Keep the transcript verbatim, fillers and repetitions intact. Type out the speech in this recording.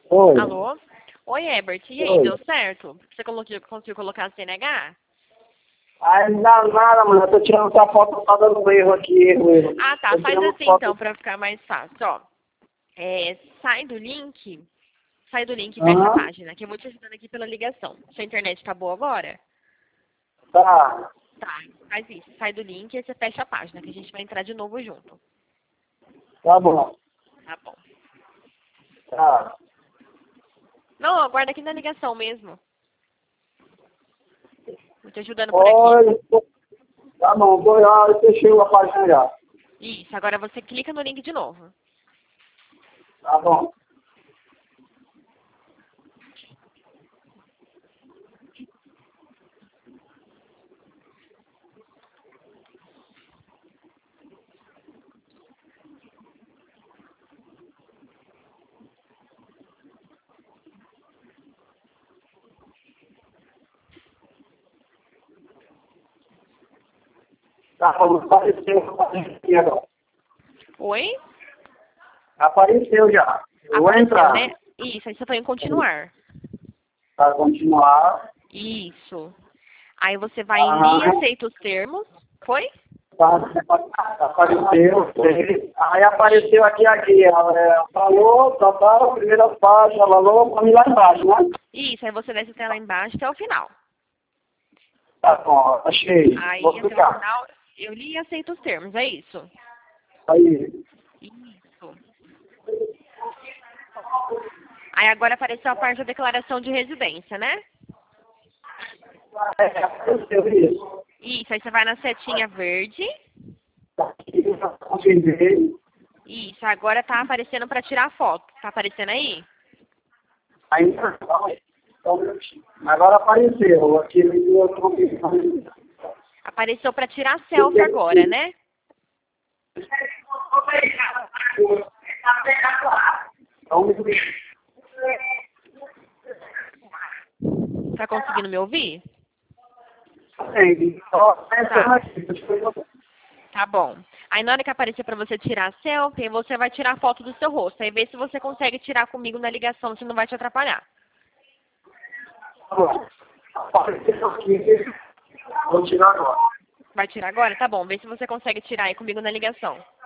Oi. Alô? Oi, Herbert. E aí, Oi. deu certo? Você colocou, conseguiu colocar a C N H? Ai, não dá nada, mano. Eu tô tirando essa foto, tá dando erro aqui, erro, erro. Ah, tá. Tô Faz tirando assim, foto. então, pra ficar mais fácil. Ó, é, sai do link, sai do link e fecha a Aham. página, que eu vou te ajudando aqui pela ligação. Sua internet tá boa agora? Tá. Tá, faz isso. Sai do link e você fecha a página, que a gente vai entrar de novo junto. Tá bom. Tá bom. Tá. Não, aguarda aqui na ligação mesmo. Vou te ajudando por aqui. Oi. Tá bom, vou lá, eu fechei a página já. Isso, agora você clica no link de novo. Tá bom. Tá bom, apareceu a página aqui agora. Oi? Apareceu já. Eu vou Apareceu, entrar. né? Isso, aí você foi em continuar. Para continuar. Isso. Aí você vai em Ah, li e aceita os termos. Foi? tá, apareceu. Aí apareceu aqui, aqui. É, falou, tá, tá, primeira página, falou, pra mim lá embaixo, né? Isso, aí você desce até lá embaixo até o final. Tá bom, achei. Vou Aí até o clicar. final eu li e aceito os termos, é isso? Aí. Isso. Aí agora apareceu a parte da declaração de residência, né? É, apareceu isso. Isso, aí você vai na setinha verde. Aqui, confirmei. Isso, agora tá aparecendo para tirar foto. Tá aparecendo aí? Ainda não. Só um minutinho. Agora apareceu. Aqui eu confirmei. Apareceu para tirar selfie agora, né? Só um minutinho. Tá conseguindo me ouvir? Tem. Só Tá. aqui. Tá bom. Aí na hora que aparecer para você tirar a selfie, você vai tirar a foto do seu rosto. Aí vê se você consegue tirar comigo na ligação, se não vai te atrapalhar. Apareceu aqui. Vou tirar agora. Vai tirar agora? Tá bom. Vê se você consegue tirar aí comigo na ligação.